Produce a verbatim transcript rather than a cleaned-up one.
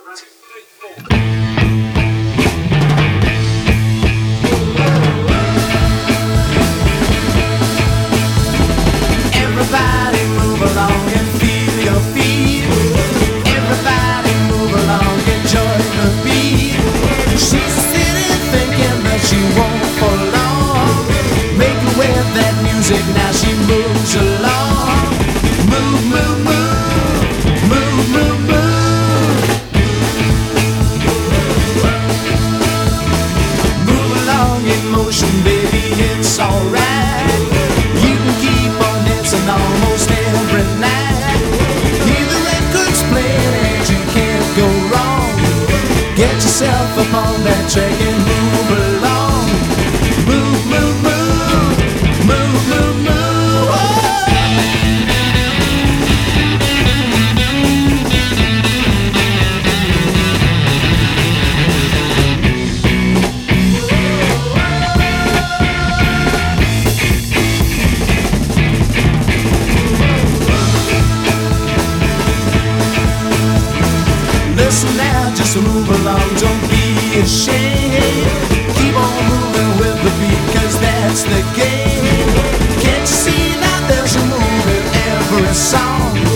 Everybody move along and feel your feet. Everybody move along and join the beat. She's sitting thinking that she won't for long. Make her with that music, now she moves along. Move, move, move. Move, move, move. Move along in motion, baby, it's alright. You can keep on dancing almost every night. Hear the records playing and you can't go wrong. Get yourself up on that track and move along. Move, move, move. Move, move, move. Oh. Listen now, just move along, don't be ashamed. Keep on moving with the beat, cause that's the game. Can't you see that there's a move in every song?